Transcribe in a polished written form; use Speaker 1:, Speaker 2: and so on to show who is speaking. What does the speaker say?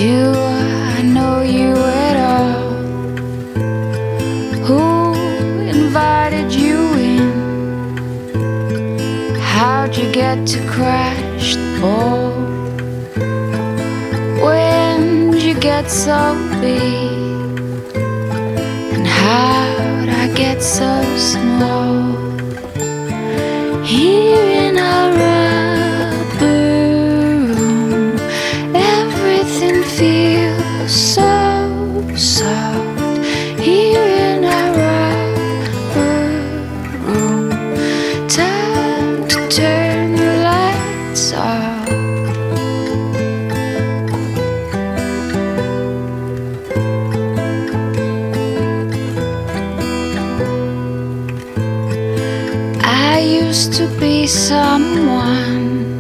Speaker 1: I know you at all. Who invited you in? How'd you get to crash the ball? When'd you get so big? And how'd I get so small? Here in our rubber room, everything feels so soft. Here in our rubber room, time to turn the lights off. I used to be someone